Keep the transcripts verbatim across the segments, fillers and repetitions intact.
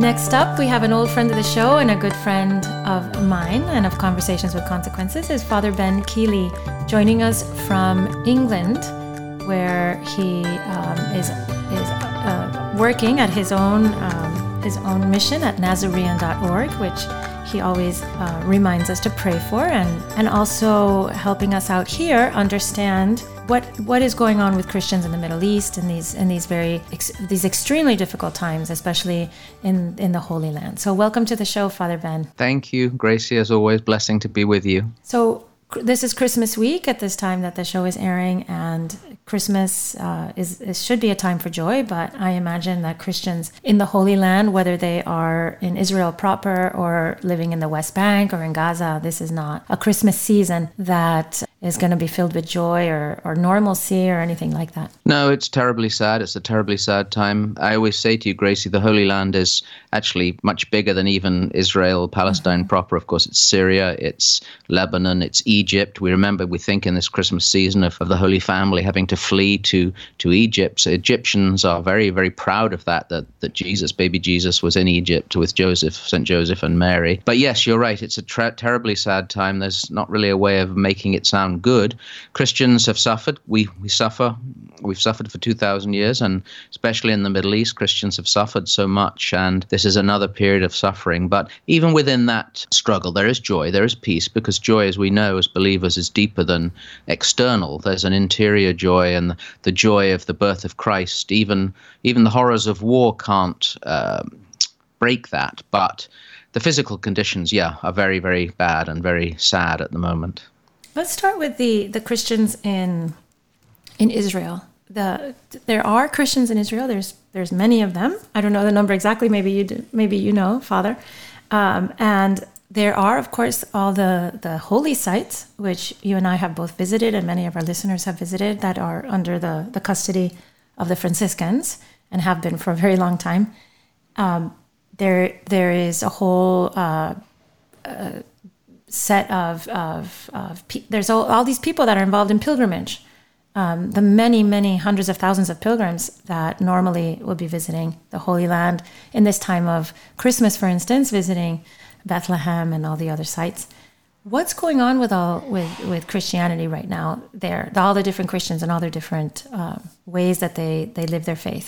Next up, we have an old friend of the show and a good friend of mine and of Conversations with Consequences is Father Ben Keeley, joining us from England, where he um, is is uh, working at his own um, his own mission at Nazarene dot org, which he always uh, reminds us to pray for, and and also helping us out here understand what what is going on with Christians in the Middle East in these in these very ex, these extremely difficult times, especially in in the Holy Land. So welcome to the show, Father Ben. Thank you, Gracie. As always, blessing to be with you. So this is Christmas week at this time that the show is airing, and Christmas uh, is, is should be a time for joy, but I imagine that Christians in the Holy Land, whether they are in Israel proper or living in the West Bank or in Gaza, this is not a Christmas season that is going to be filled with joy or, or normalcy or anything like that. No, it's terribly sad. It's a terribly sad time. I always say to you, Gracie, the Holy Land is actually much bigger than even Israel, Palestine mm-hmm. proper. Of course, it's Syria, it's Lebanon, it's Egypt. We remember, we think in this Christmas season of, of the Holy Family having to flee to, to Egypt. So Egyptians are very, very proud of that, that, that Jesus, baby Jesus, was in Egypt with Joseph, Saint Joseph and Mary. But yes, you're right. It's a tra- terribly sad time. There's not really a way of making it sound good. Christians have suffered. We we suffer. We've suffered for two thousand years, and especially in the Middle East, Christians have suffered so much, and this is another period of suffering. But even within that struggle, there is joy, there is peace, because joy, as we know as believers, is deeper than external. There's an interior joy, and the joy of the birth of Christ. Even even the horrors of war can't uh, break that, but the physical conditions, yeah, are very, very bad and very sad at the moment. Let's start with the, the Christians in in Israel. The there are Christians in Israel. There's there's many of them. I don't know the number exactly. Maybe you do, maybe you know, Father. Um, and there are, of course, all the, the holy sites, which you and I have both visited, and many of our listeners have visited, that are under the, the custody of the Franciscans and have been for a very long time. Um, there there is a whole uh, uh, set of, of, of pe- there's all, all these people that are involved in pilgrimage. Um, the many, many hundreds of thousands of pilgrims that normally will be visiting the Holy Land in this time of Christmas, for instance, visiting Bethlehem and all the other sites. What's going on with all with, with Christianity right now there, all the different Christians and all their different uh, ways that they, they live their faith?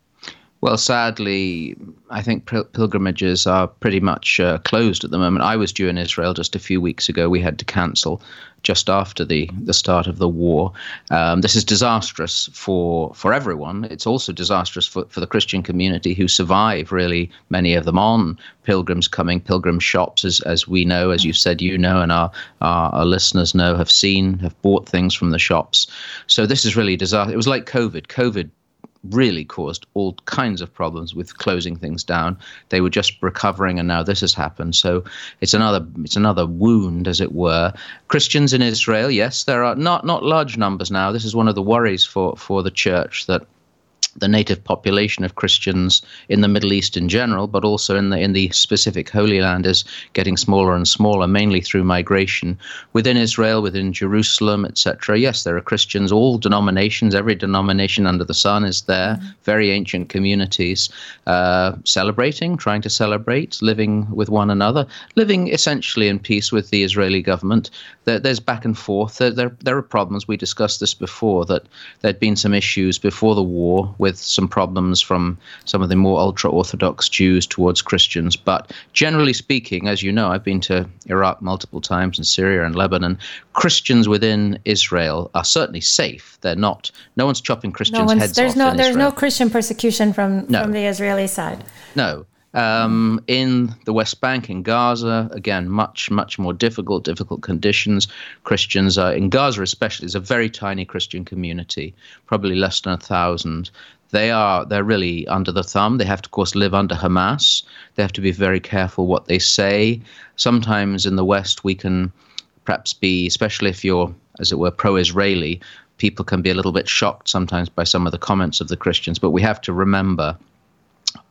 Well, sadly, I think pil- pilgrimages are pretty much uh, closed at the moment. I was due in Israel just a few weeks ago. We had to cancel just after the, the start of the war. Um, this is disastrous for, for everyone. It's also disastrous for, for the Christian community who survive, really, many of them on pilgrims coming, pilgrim shops, as as we know, as you've said, you know, and our, our, our listeners know, have seen, have bought things from the shops. So this is really disastrous. It was like COVID. COVID really caused all kinds of problems with closing things down. They were just recovering, and now this has happened. So it's another it's another wound, as it were. Christians in Israel, yes, there are not not large numbers now. This is one of the worries for for the church, that the native population of Christians in the Middle East in general, but also in the in the specific Holy Land, is getting smaller and smaller, mainly through migration within Israel, within Jerusalem, et cetera. Yes, there are Christians, all denominations, every denomination under the sun is there, mm-hmm. very ancient communities, uh, celebrating, trying to celebrate, living with one another, living essentially in peace with the Israeli government. There, there's back and forth. There, there, there are problems. We discussed this before, that there'd been some issues before the war with some problems from some of the more ultra-Orthodox Jews towards Christians. But generally speaking, as you know, I've been to Iraq multiple times, and Syria and Lebanon. Christians within Israel are certainly safe. They're not, no one's chopping Christians' no one's, heads there's off no, in There's Israel. no Christian persecution from, no. from the Israeli side. No. Um, in the West Bank, in Gaza, again, much, much more difficult, difficult conditions. Christians are, in Gaza especially, is a very tiny Christian community, probably less than a thousand. They are, they're really under the thumb. They have to, of course, live under Hamas. They have to be very careful what they say. Sometimes in the West, we can perhaps be, especially if you're, as it were, pro-Israeli, people can be a little bit shocked sometimes by some of the comments of the Christians. But we have to remember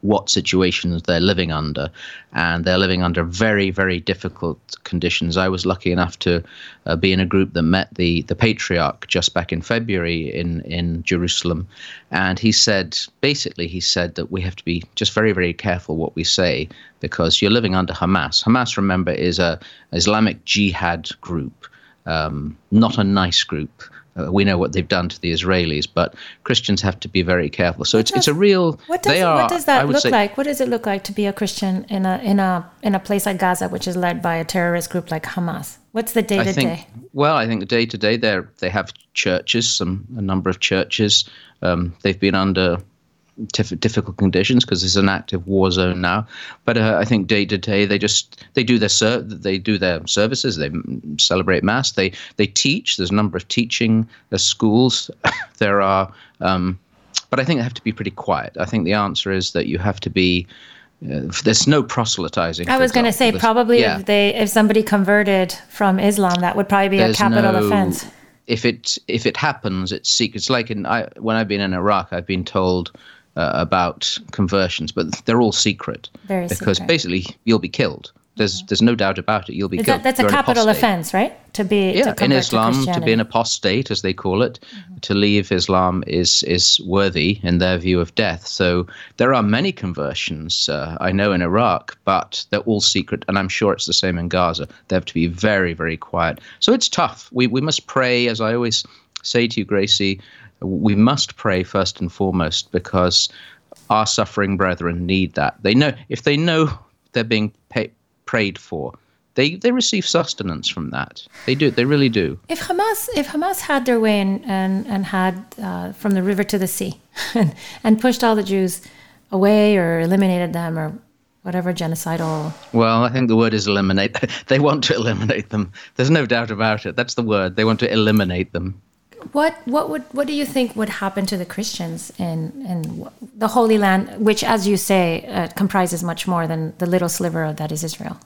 what situations they're living under, and they're living under very, very difficult conditions. I was lucky enough to uh, be in a group that met the the patriarch just back in February in in Jerusalem, and he said, basically, he said that we have to be just very, very careful what we say, because you're living under Hamas. Hamas, remember, is a Islamic jihad group, um, not a nice group. Uh, we know what they've done to the Israelis, but Christians have to be very careful. So it's does, it's a real. What does, they are, what does that look say, like? What does it look like to be a Christian in a in a in a place like Gaza, which is led by a terrorist group like Hamas? What's the day to day? Well, I think the day to day they they have churches, some a number of churches. Um, they've been under Tif- difficult conditions because it's an active war zone now, but uh, I think day to day they just they do their ser- they do their services, they m- celebrate mass, they they teach. There's a number of teaching there's schools. there are, um, but I think they have to be pretty quiet. I think the answer is that you have to be. Uh, there's no proselytizing. I was going to say there's, probably yeah. if they if somebody converted from Islam, that would probably be there's a capital no, offense. If it if it happens, it's secret. It's like in I when I've been in Iraq, I've been told. Uh, about conversions, but they're all secret. Very because secret. Basically you'll be killed. There's mm-hmm. there's no doubt about it. You'll be Is killed. That, that's You're a capital apostate. offense, right? To be yeah to in Islam to, to be an apostate, as they call it, mm-hmm. to leave Islam is is worthy in their view of death. So there are many conversions uh, I know in Iraq, but they're all secret, and I'm sure it's the same in Gaza. They have to be very very quiet. So it's tough. We we must pray, as I always say to you, Gracie. We must pray first and foremost, because our suffering brethren need that. They know if they know they're being pay, prayed for, they they receive sustenance from that. They do. They really do. If Hamas if Hamas had their way and and, and had uh, from the river to the sea, and, and pushed all the Jews away or eliminated them or whatever genocidal. Well, I think the word is eliminate. They want to eliminate them. There's no doubt about it. That's the word. They want to eliminate them. What what would what do you think would happen to the Christians in in the Holy Land, which, as you say, uh, comprises much more than the little sliver that is Israel?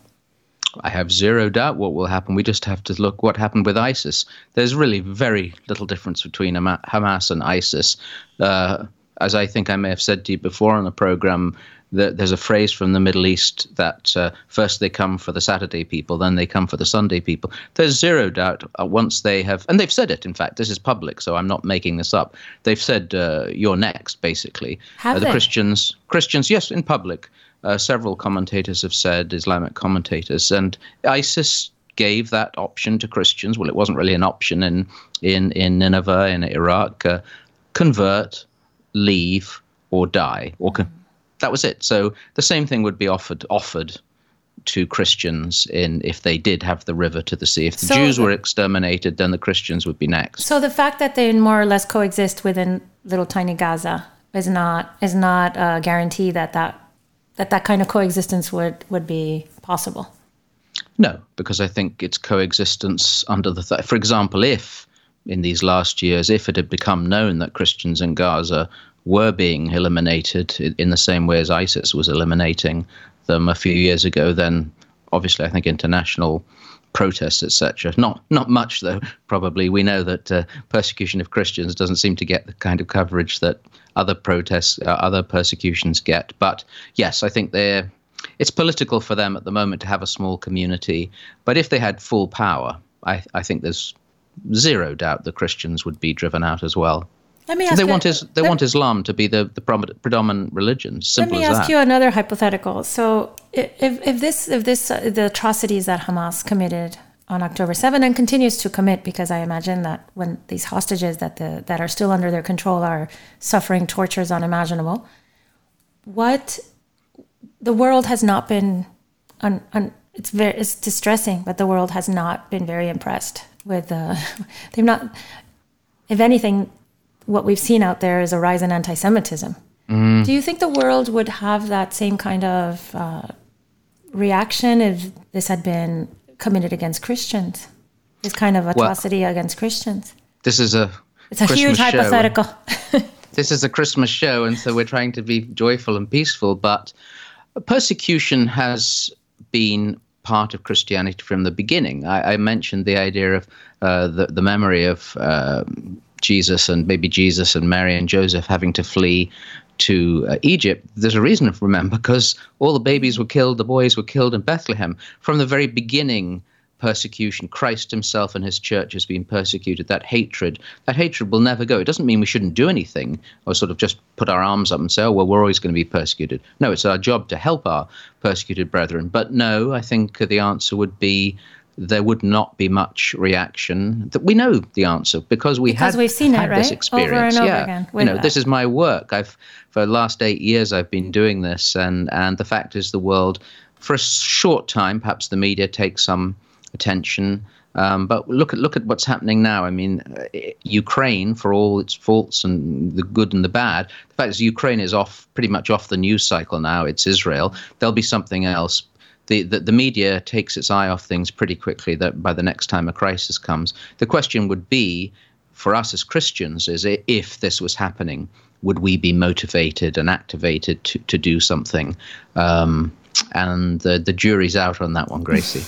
I have zero doubt what will happen. We just have to look what happened with ISIS. There's really very little difference between Hamas and ISIS. Uh, as I think I may have said to you before on the program, that there's a phrase from the Middle East that uh, first they come for the Saturday people, then they come for the Sunday people. There's zero doubt uh, once they have, and they've said it, in fact, this is public, so I'm not making this up. They've said, uh, you're next, basically. Have uh, the they? Christians, Christians, yes, in public. Uh, several commentators have said, Islamic commentators, and ISIS gave that option to Christians. Well, it wasn't really an option in, in, in Nineveh, in Iraq. Uh, convert, leave, or die, or con- that was it. So the same thing would be offered offered to Christians in if they did have the river to the sea. If the so, Jews were exterminated, then the Christians would be next. So the fact that they more or less coexist within little tiny Gaza is not is not a guarantee that that that, that kind of coexistence would, would be possible. No, because I think it's coexistence under the th- for example, if in these last years, if it had become known that Christians in Gaza were being eliminated in the same way as ISIS was eliminating them a few years ago, then obviously I think international protests, et cetera. Not not much, though, probably. We know that uh, persecution of Christians doesn't seem to get the kind of coverage that other protests, uh, other persecutions get. But yes, I think they're, it's political for them at the moment to have a small community. But if they had full power, I, I think there's zero doubt the Christians would be driven out as well. Let me so ask they you, want is they let, want Islam to be the, the predominant religion. Simple let me as ask that. you another hypothetical. So if if this if this uh, the atrocities that Hamas committed on October seventh and continues to commit, because I imagine that when these hostages that the that are still under their control are suffering tortures unimaginable, what the world has not been un, un, it's very it's distressing, but the world has not been very impressed with uh, they've not, if anything, what we've seen out there is a rise in anti-Semitism. Mm. Do you think the world would have that same kind of uh, reaction if this had been committed against Christians? This kind of atrocity well, against Christians? This is a It's a Christmas huge hypothetical. This is a Christmas show, and so we're trying to be joyful and peaceful, but persecution has been part of Christianity from the beginning. I, I mentioned the idea of uh, the, the memory of uh, Jesus and maybe Jesus and Mary and Joseph having to flee to uh, Egypt, there's a reason to remember, because all the babies were killed, the boys were killed in Bethlehem. From the very beginning, persecution, Christ himself and his church has been persecuted. That hatred, that hatred will never go. It doesn't mean we shouldn't do anything or sort of just put our arms up and say, oh, well, we're always going to be persecuted. No, it's our job to help our persecuted brethren. But no, I think the answer would be there would not be much reaction. That we know the answer because we because had, we've seen had it, this right? experience. Over and over yeah, again. you know, that. This is my work. I've for the last eight years I've been doing this, and and the fact is, the world, for a short time, perhaps the media takes some attention. Um, but look at look at what's happening now. I mean, uh, Ukraine, for all its faults and the good and the bad, the fact is Ukraine is off pretty much off the news cycle now. It's Israel. There'll be something else. The, the the media takes its eye off things pretty quickly. That by the next time a crisis comes, the question would be, for us as Christians, is if this was happening, would we be motivated and activated to to do something? Um, and the the jury's out on that one, Gracie.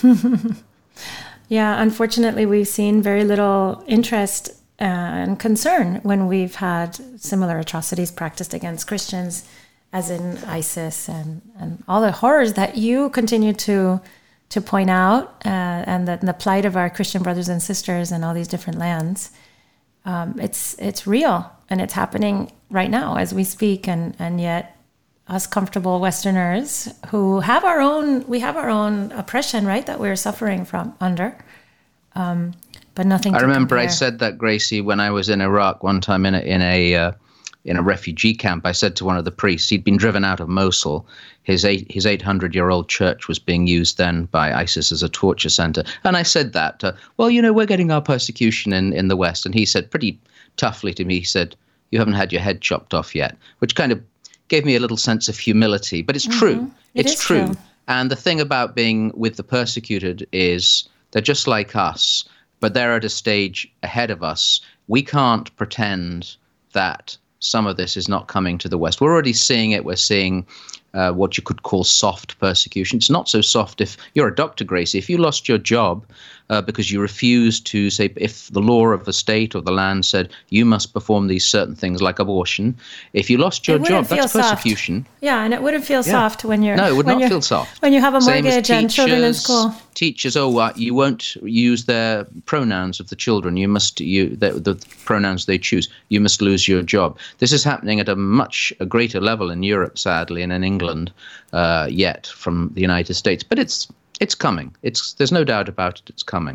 Yeah, unfortunately, we've seen very little interest uh, and concern when we've had similar atrocities practiced against Christians, as in ISIS and, and all the horrors that you continue to to point out, uh, and the, the plight of our Christian brothers and sisters in all these different lands. Um, it's it's real, and it's happening right now as we speak, and, and yet us comfortable Westerners who have our own, we have our own oppression, right, that we're suffering from under, um, but nothing. I to remember compare. I said that, Gracie, when I was in Iraq one time in a in a uh, in a refugee camp. I said to one of the priests, he'd been driven out of Mosul. His eight his eight hundred year old church was being used then by ISIS as a torture center, and I said that, uh, well, you know, we're getting our persecution in in the West, and he said pretty toughly to me, he said, you haven't had your head chopped off yet, which kind of gave me a little sense of humility, but it's Mm-hmm. true. It It's is true. true. And the thing about being with the persecuted is they're just like us, but they're at a stage ahead of us. We can't pretend that some of this is not coming to the West. We're already seeing it. We're seeing uh, what you could call soft persecution. It's not so soft if you're a doctor, Gracie. If you lost your job uh, because you refused to, say, if the law of the state or the land said you must perform these certain things like abortion, if you lost your It job, wouldn't feel that's soft. persecution. Yeah, and it wouldn't feel soft when you're No, it would when not you're- feel soft. when you have a Same as mortgage and children in teachers- school. Teachers, oh, uh, you won't use their pronouns of the children. You must you the, the pronouns they choose. You must lose your job. This is happening at a much a greater level in Europe, sadly, and in England uh, yet from the United States. But it's it's coming. It's there's no doubt about it. It's coming.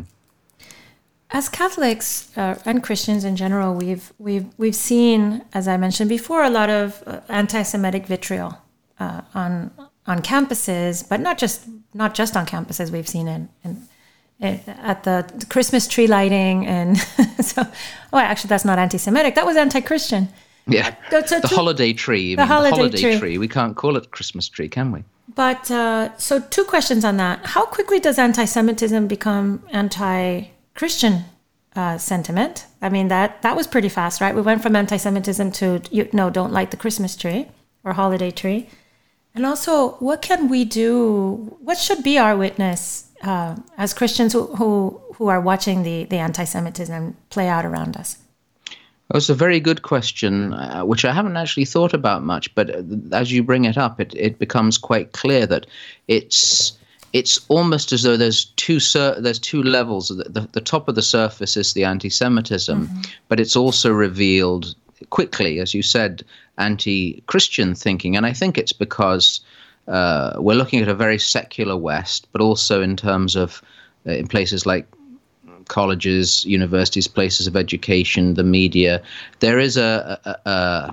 As Catholics uh, and Christians in general, we've we've we've seen, as I mentioned before, a lot of uh, anti-Semitic vitriol uh, on on campuses, but not just not just on campuses. We've seen it, in, in, at the Christmas tree lighting, and so. Oh, actually, that's not anti-Semitic. That was anti-Christian. Yeah, So- so the two- holiday tree. you the mean, holiday the holiday tree. tree. We can't call it Christmas tree, can we? But uh, so two questions on that. How quickly does anti-Semitism become anti-Christian uh, sentiment? I mean, that, that was pretty fast, right? We went from anti-Semitism to, you no, don't light the Christmas tree or holiday tree. And also, what can we do? What should be our witness uh, as Christians who, who, who are watching the, the anti-Semitism play out around us? Well, it's a very good question, uh, which I haven't actually thought about much. But uh, as you bring it up, it, it becomes quite clear that it's it's almost as though there's two sur- there's two levels. The, the, the top of the surface is the anti-Semitism, mm-hmm. but it's also revealed quickly, as you said, anti-Christian thinking. And I think it's because uh, we're looking at a very secular West, but also in terms of uh, in places like colleges, universities, places of education, the media, there is a, a, a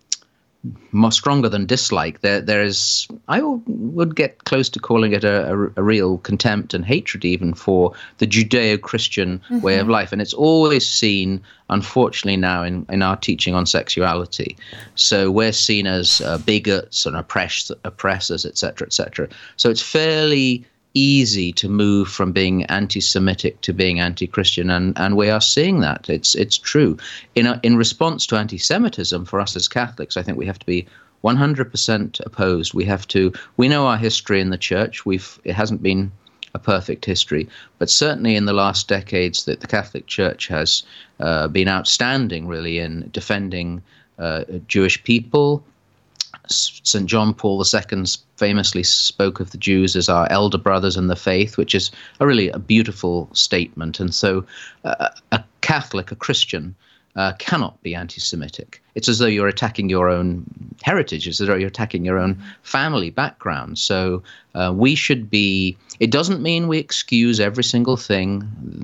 more stronger than dislike. There, there is, I would get close to calling it a, a, a real contempt and hatred even for the Judeo-Christian mm-hmm. way of life. And it's always seen, unfortunately now, in, in our teaching on sexuality. So we're seen as uh, bigots and oppress, oppressors, et cetera, et cetera. So it's fairly easy to move from being anti-Semitic to being anti-Christian, and, and we are seeing that. It's it's true. In a, in response to anti-Semitism, for us as Catholics, I think we have to be one hundred percent opposed. We have to. We know our history in the Church. We've it hasn't been a perfect history, but certainly in the last decades, that the Catholic Church has uh, been outstanding, really, in defending uh, Jewish people. Saint John Paul the Second famously spoke of the Jews as our elder brothers in the faith, which is a really a beautiful statement. And so uh, a Catholic, a Christian, uh, cannot be anti-Semitic. It's as though you're attacking your own heritage, it's as though you're attacking your own family background. So uh, we should be, it doesn't mean we excuse every single thing.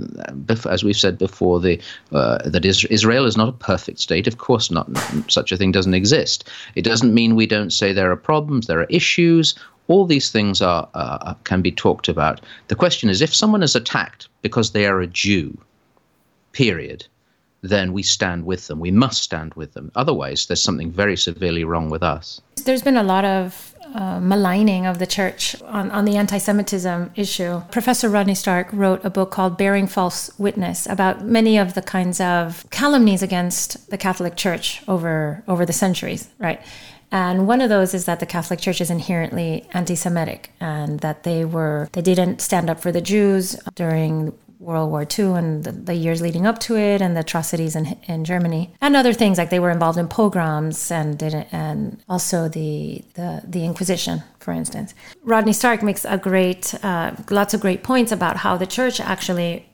As we've said before, the uh, that Israel is not a perfect state. Of course not. Such a thing doesn't exist. It doesn't mean we don't say there are problems, there are issues. All these things are uh, can be talked about. The question is, if someone is attacked because they are a Jew, period, then we stand with them. We must stand with them. Otherwise, there's something very severely wrong with us. There's been a lot of uh, maligning of the church on, on the anti-Semitism issue. Professor Rodney Stark wrote a book called Bearing False Witness about many of the kinds of calumnies against the Catholic Church over, over the centuries, right? And one of those is that the Catholic Church is inherently anti-Semitic, and that they were they didn't stand up for the Jews during World War Two and the, the years leading up to it, and the atrocities in in Germany, and other things like they were involved in pogroms and didn't, and also the the the Inquisition, for instance. Rodney Stark makes a great uh, lots of great points about how the church actually,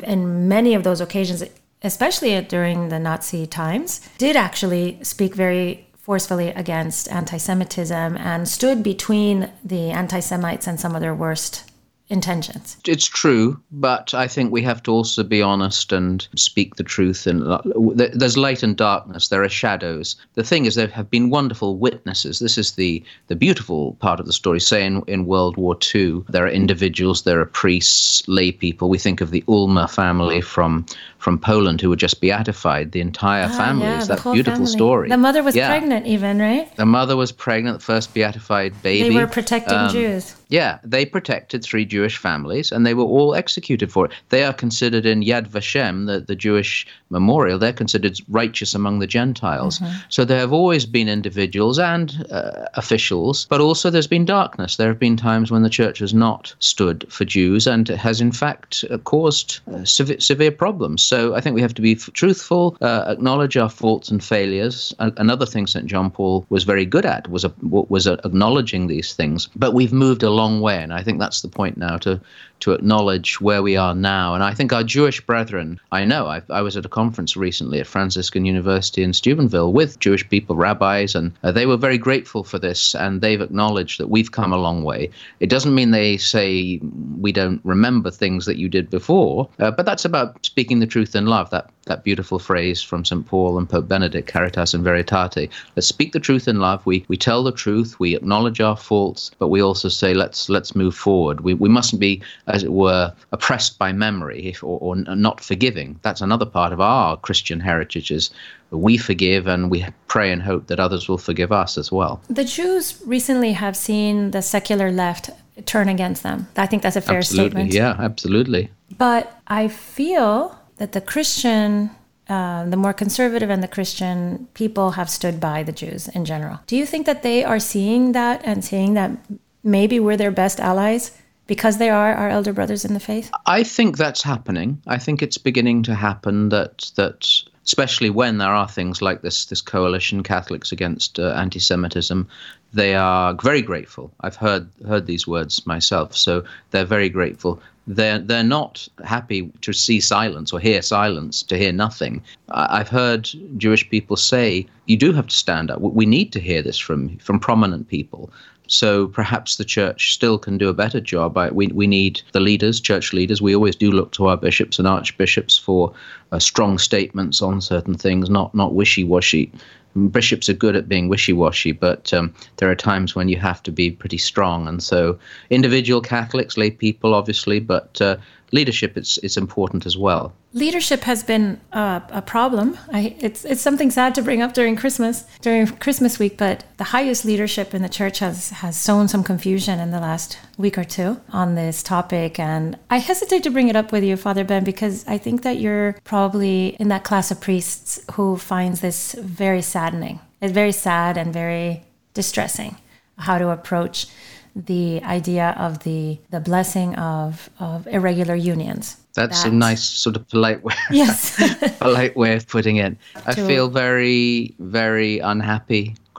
in many of those occasions, especially during the Nazi times, did actually speak very forcefully against anti-Semitism and stood between the anti-Semites and some of their worst intentions. It's true, but I think we have to also be honest and speak the truth. And there's light and darkness. There are shadows. The thing is, there have been wonderful witnesses. This is the the beautiful part of the story. Say in, in World War Two, there are individuals, there are priests, lay people. We think of the Ulmer family from from Poland who were just beatified. The entire ah, family yeah, is that beautiful family. Story. The mother was yeah. pregnant even, right? The mother was pregnant, the first beatified baby. They were protecting um, Jews. Yeah, they protected three Jewish families, and they were all executed for it. They are considered in Yad Vashem, the, the Jewish memorial, they're considered righteous among the Gentiles. Mm-hmm. So there have always been individuals and uh, officials, but also there's been darkness. There have been times when the church has not stood for Jews, and it has in fact uh, caused uh, severe, severe problems. So I think we have to be f- truthful, uh, acknowledge our faults and failures. Uh, another thing Saint John Paul was very good at was a, was a, acknowledging these things. But we've moved a long way, and I think that's the point now, to to acknowledge where we are now. And I think our Jewish brethren, I know, I, I was at a conference recently at Franciscan University in Steubenville with Jewish people, rabbis, and uh, they were very grateful for this, and they've acknowledged that we've come a long way. It doesn't mean they say we don't remember things that you did before, uh, but that's about speaking the truth in love, that that beautiful phrase from Saint Paul and Pope Benedict, Caritas in Veritate. Let's speak the truth in love. We we tell the truth, we acknowledge our faults, but we also say let's let's move forward. We we mustn't be, as it were, oppressed by memory if, or, or not forgiving. That's another part of our Christian heritage, is we forgive and we pray and hope that others will forgive us as well. The Jews recently have seen the secular left turn against them. I think that's a fair absolutely. statement. Yeah, absolutely. But I feel that the Christian, uh, the more conservative and the Christian people have stood by the Jews in general. Do you think that they are seeing that and saying that maybe we're their best allies because they are our elder brothers in the faith? I think that's happening. I think it's beginning to happen, that that especially when there are things like this this coalition, Catholics Against uh, Anti-Semitism, they are very grateful. I've heard heard these words myself, so they're very grateful. They're, they're not happy to see silence or hear silence, to hear nothing. I've heard Jewish people say, you do have to stand up. We need to hear this from from prominent people. So perhaps the church still can do a better job. I, we we need the leaders, church leaders. We always do look to our bishops and archbishops for uh, strong statements on certain things, not not wishy-washy. Bishops are good at being wishy-washy, but um, there are times when you have to be pretty strong. And so individual Catholics, lay people, obviously, but uh, leadership, it's it's important as well. Leadership has been uh, a problem. I, it's it's something sad to bring up during Christmas, during Christmas week, but the highest leadership in the church has, has sown some confusion in the last week or two on this topic. And I hesitate to bring it up with you, Father Ben, because I think that you're probably in that class of priests who finds this very saddening. It's very sad and very distressing how to approach the idea of the the blessing of, of irregular unions. That's that, a nice sort of polite way. Yes. polite way of putting it. I feel very, very unhappy, Gracie.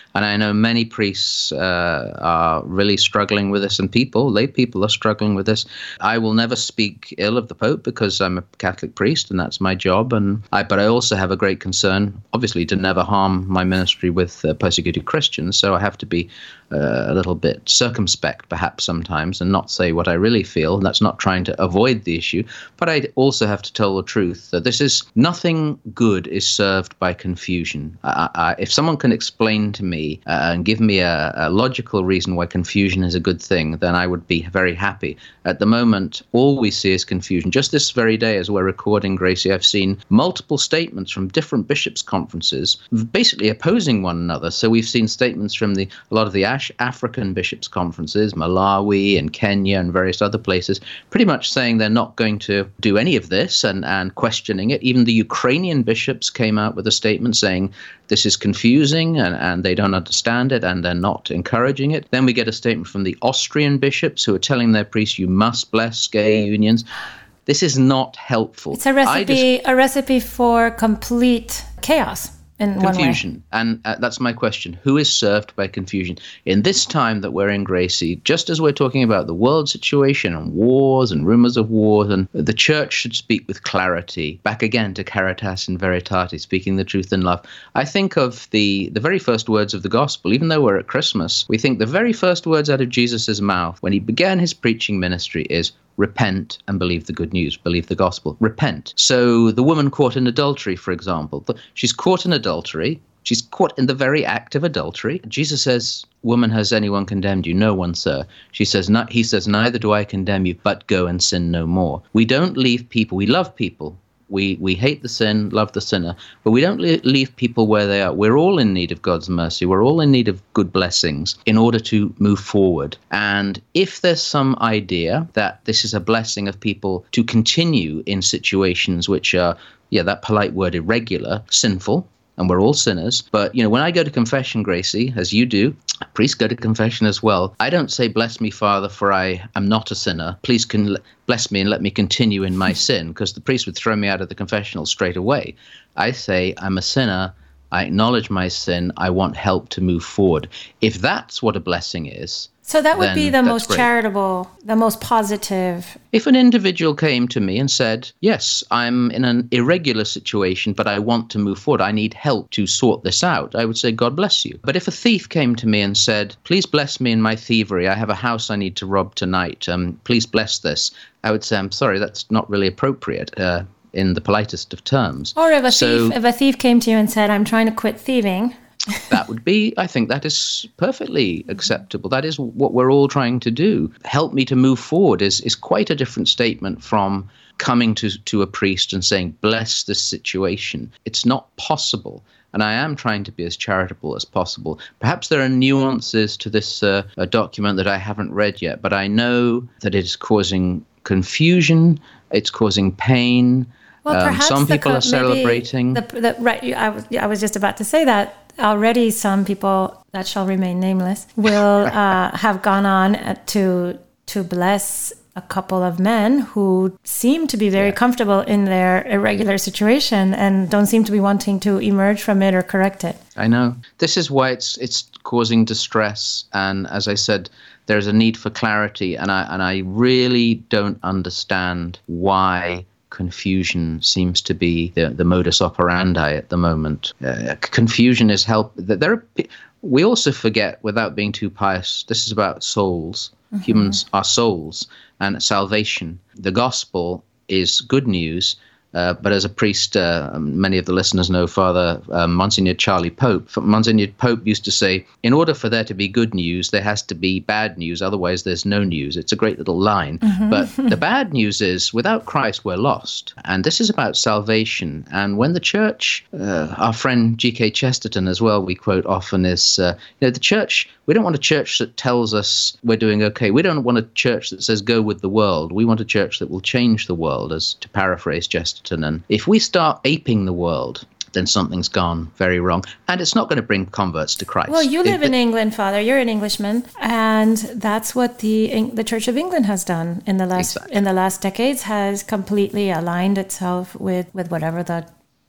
And I know many priests uh, are really struggling with this, and people, lay people, are struggling with this. I will never speak ill of the Pope because I'm a Catholic priest and that's my job. And I, but I also have a great concern, obviously, to never harm my ministry with uh, persecuted Christians. So I have to be uh, a little bit circumspect, perhaps sometimes, and not say what I really feel. And that's not trying to avoid the issue, but I also have to tell the truth. That this is nothing good is served by confusion. I, I, if someone can explain to me uh, and give me a, a logical reason why confusion is a good thing, then I would be very happy. At the moment, all we see is confusion. Just this very day, as we're recording, Gracie, I've seen multiple statements from different bishops' conferences basically opposing one another. So we've seen statements from the a lot of the Ash African bishops' conferences, Malawi and Kenya and various other places, pretty much saying they're not going to do any of this and, and questioning it. Even the Ukrainian bishops came out with a statement saying this is confusing and, and they don't understand it and they're not encouraging it. Then we get a statement from the Austrian bishops who are telling their priests, you must bless gay unions. This is not helpful. It's a recipe, just, a recipe for complete chaos. In confusion. One way. And uh, that's my question. Who is served by confusion? In this time that we're in, Gracie, just as we're talking about the world situation and wars and rumors of wars, and the church should speak with clarity, back again to Caritas in Veritate, speaking the truth in love. I think of the, the very first words of the gospel, even though we're at Christmas, we think the very first words out of Jesus' mouth when he began his preaching ministry is, repent and believe the good news, believe the gospel. Repent. So the woman caught in adultery, for example, she's caught in adultery. She's caught in the very act of adultery. Jesus says, woman, has anyone condemned you? No one, sir. She says, not, he says, neither do I condemn you, but go and sin no more. We don't leave people. We love people. We we hate the sin, love the sinner, but we don't leave people where they are. We're all in need of God's mercy. We're all in need of good blessings in order to move forward. And if there's some idea that this is a blessing of people to continue in situations which are, yeah, that polite word, irregular, sinful, and we're all sinners. But, you know, when I go to confession, Gracie, as you do, priests go to confession as well. I don't say, bless me, Father, for I am not a sinner. Please can bless me and let me continue in my sin, because the priest would throw me out of the confessional straight away. I say, I'm a sinner. I acknowledge my sin. I want help to move forward. If that's what a blessing is, so that would be the most great. charitable, the most positive. If an individual came to me and said, yes, I'm in an irregular situation, but I want to move forward. I need help to sort this out. I would say, God bless you. But if a thief came to me and said, please bless me in my thievery. I have a house I need to rob tonight. Um, please bless this. I would say, I'm sorry, that's not really appropriate. Uh, in the politest of terms. Or if a, so, thief, if a thief came to you and said, I'm trying to quit thieving. That would be, I think that is perfectly acceptable. That is what we're all trying to do. Help me to move forward is, is quite a different statement from coming to, to a priest and saying, bless this situation. It's not possible. And I am trying to be as charitable as possible. Perhaps there are nuances to this uh, a document that I haven't read yet, but I know that it is causing confusion, it's causing pain. Well, um, some people the, are celebrating. The, the, right, I was, I was just about to say that. Already some people that shall remain nameless will uh, have gone on to to bless a couple of men who seem to be very yeah. comfortable in their irregular situation and don't seem to be wanting to emerge from it or correct it. I know. This is why it's it's causing distress. And as I said, there's a need for clarity. And I and I really don't understand why confusion seems to be the, the modus operandi at the moment. Uh, confusion is help. There are. We also forget, without being too pious, this is about souls. Mm-hmm. Humans are souls and salvation. The gospel is good news. Uh, but as a priest, uh, many of the listeners know Father uh, Monsignor Charlie Pope. Monsignor Pope used to say, in order for there to be good news, there has to be bad news. Otherwise, there's no news. It's a great little line. Mm-hmm. But the bad news is, without Christ, we're lost. And this is about salvation. And when the church, uh, our friend G K Chesterton as well, we quote often is, uh, you know, the church, we don't want a church that tells us we're doing okay. We don't want a church that says go with the world. We want a church that will change the world, as to paraphrase Chesterton. And if we start aping the world, then something's gone very wrong. And it's not going to bring converts to Christ. Well, you live it, in England, Father. You're an Englishman. And that's what the the Church of England has done in the last exactly. in the last decades, has completely aligned itself with, with whatever the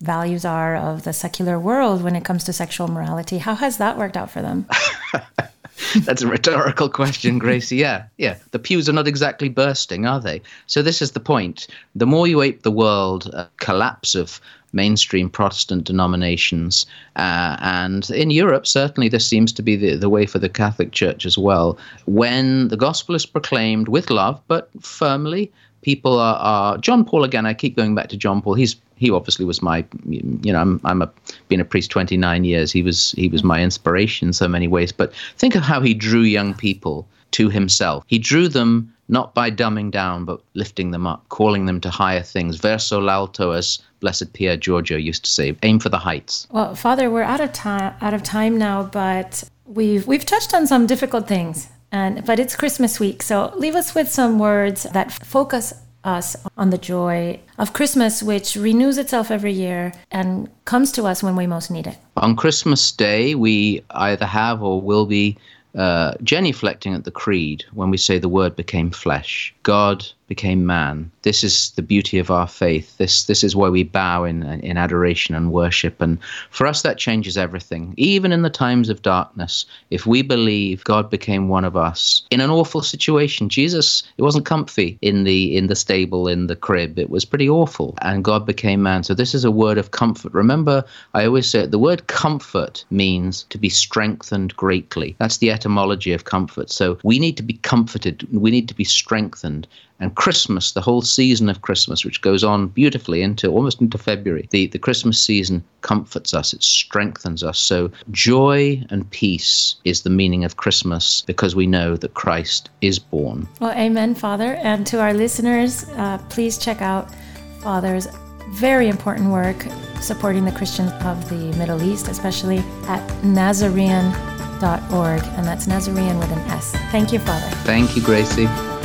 values are of the secular world when it comes to sexual morality. How has that worked out for them? That's a rhetorical question, Gracie. Yeah, yeah. The pews are not exactly bursting, are they? So this is the point. The more you ape the world, uh, collapse of mainstream Protestant denominations, uh, and in Europe, certainly this seems to be the, the way for the Catholic Church as well. When the gospel is proclaimed with love, but firmly, people are, are John Paul, again, I keep going back to John Paul. He's He obviously was my, you know, I'm I'm a been a priest twenty-nine years. He was he was my inspiration in so many ways. But think of how he drew young people to himself. He drew them not by dumbing down, but lifting them up, calling them to higher things. Verso l'alto, as Blessed Pier Giorgio used to say, aim for the heights. Well, Father, we're out of time out of time now, but we've we've touched on some difficult things, and but it's Christmas week, so leave us with some words that focus us on the joy of Christmas, which renews itself every year and comes to us when we most need it. On Christmas Day, we either have or will be uh, genuflecting at the creed when we say the Word became flesh. God became man. This is the beauty of our faith. This this is why we bow in in adoration and worship. And for us, that changes everything. Even in the times of darkness, if we believe God became one of us in an awful situation, Jesus, it wasn't comfy in the in the stable, in the crib. It was pretty awful. And God became man. So this is a word of comfort. Remember, I always say it, the word comfort means to be strengthened greatly. That's the etymology of comfort. So we need to be comforted. We need to be strengthened. And Christmas, the whole season of Christmas, which goes on beautifully into almost into February, the, the Christmas season comforts us, it strengthens us. So joy and peace is the meaning of Christmas because we know that Christ is born. Well, amen, Father. And to our listeners, uh, please check out Father's very important work supporting the Christians of the Middle East, especially at Nazarene dot org. And that's Nazarene with an S. Thank you, Father. Thank you, Gracie.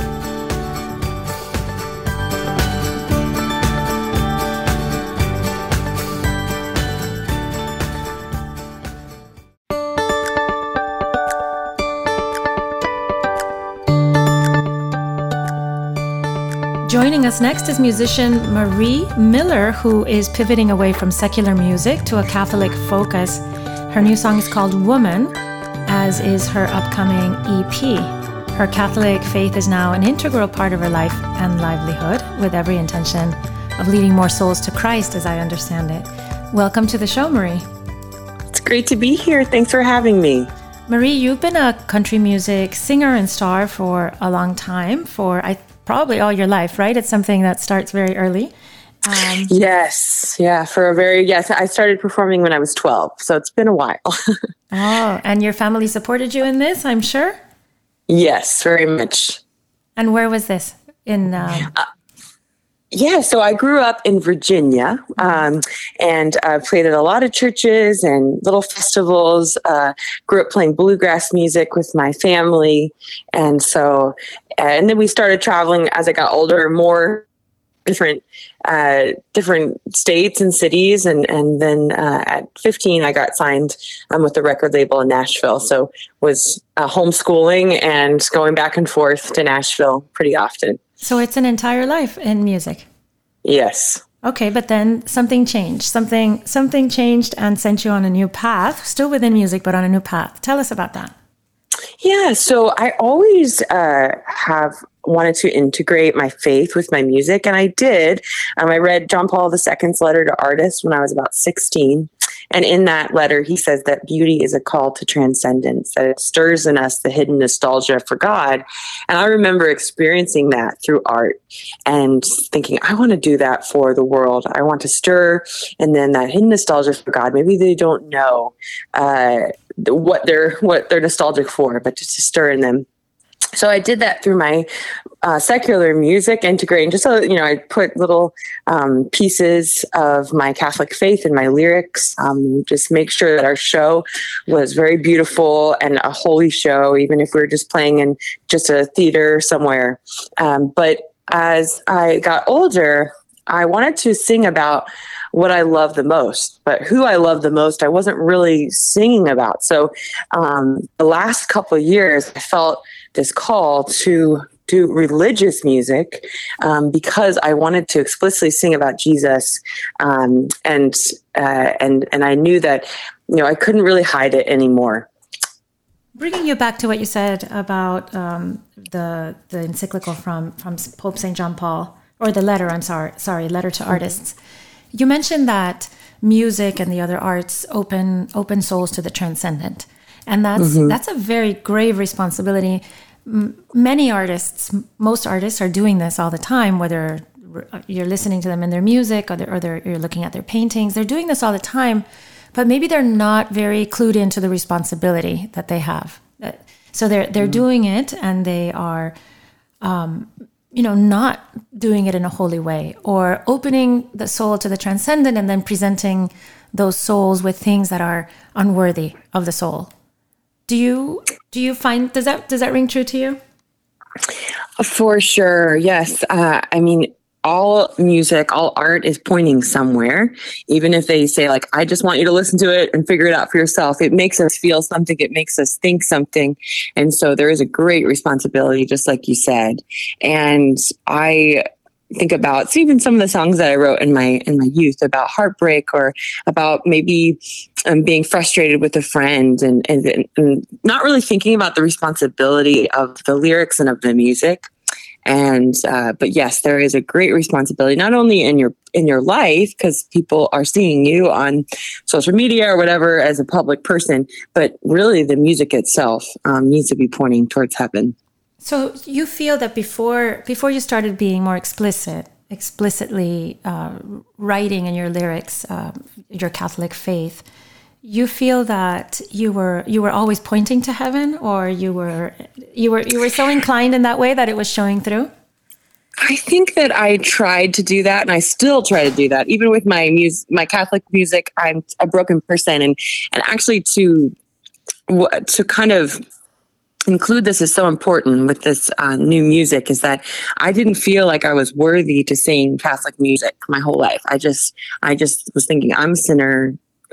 Joining us next is musician Marie Miller, who is pivoting away from secular music to a Catholic focus. Her new song is called Woman, as is her upcoming E P. Her Catholic faith is now an integral part of her life and livelihood, with every intention of leading more souls to Christ, as I understand it. Welcome to the show, Marie. It's great to be here. Thanks for having me. Marie, you've been a country music singer and star for a long time, for I probably all your life, right? It's something that starts very early. Um, yes. Yeah. For a very, yes. I started performing when I was twelve. So it's been a while. Oh, and your family supported you in this, I'm sure? Yes, very much. And where was this? In um... uh, Yeah, so I grew up in Virginia um, and uh, played at a lot of churches and little festivals. Uh, grew up playing bluegrass music with my family. And so, and then we started traveling as I got older, more different uh, different states and cities. And, and then uh, at fifteen, I got signed um, with the record label in Nashville. So was uh, homeschooling and going back and forth to Nashville pretty often. So it's an entire life in music. Yes. Okay, but then something changed. Something something changed and sent you on a new path, still within music, but on a new path. Tell us about that. Yeah, so I always uh, have wanted to integrate my faith with my music, and I did. Um, I read John Paul the Second's letter to artists when I was about sixteen. And in that letter, he says that beauty is a call to transcendence, that it stirs in us the hidden nostalgia for God. And I remember experiencing that through art and thinking, I want to do that for the world. I want to stir. And then that hidden nostalgia for God, maybe they don't know uh, what they're what they're nostalgic for, but just to stir in them. So I did that through my uh, secular music, integrating just so, you know, I put little um, pieces of my Catholic faith in my lyrics, um, just make sure that our show was very beautiful and a holy show, even if we were just playing in just a theater somewhere. Um, but as I got older, I wanted to sing about what I love the most, but who I love the most, I wasn't really singing about. So um, the last couple of years, I felt this call to do religious music um, because I wanted to explicitly sing about Jesus, um, and uh, and and I knew that, you know, I couldn't really hide it anymore. Bringing you back to what you said about um, the the encyclical from from Pope Saint John Paul, or the letter, I'm sorry, sorry, letter to artists. You mentioned that music and the other arts open open souls to the transcendent, and that's mm-hmm. that's a very grave responsibility. M- many artists, most artists, are doing this all the time. Whether you're listening to them in their music, or, they're, or they're, you're looking at their paintings, they're doing this all the time. But maybe they're not very clued into the responsibility that they have. So they're they're mm. doing it, and they are, um, you know, not doing it in a holy way, or opening the soul to the transcendent, and then presenting those souls with things that are unworthy of the soul. Do you do you find does that does that ring true to you? For sure, yes. Uh, I mean, all music, all art is pointing somewhere. Even if they say, like, I just want you to listen to it and figure it out for yourself, it makes us feel something. It makes us think something. And so there is a great responsibility, just like you said. And I think about so even some of the songs that I wrote in my in my youth about heartbreak, or about maybe um, being frustrated with a friend, and, and and not really thinking about the responsibility of the lyrics and of the music. And uh, but yes, there is a great responsibility, not only in your in your life, because people are seeing you on social media or whatever as a public person, but really the music itself um, needs to be pointing towards heaven. So you feel that before before you started being more explicit, explicitly uh, writing in your lyrics, uh, your Catholic faith, you feel that you were you were always pointing to heaven, or you were you were you were so inclined in that way that it was showing through? I think that I tried to do that, and I still try to do that. Even with my music, my Catholic music, I'm a broken person, and and actually to to kind of include this is so important with this uh, new music, is that I didn't feel like I was worthy to sing Catholic music my whole life. I just I just was thinking, I'm a sinner.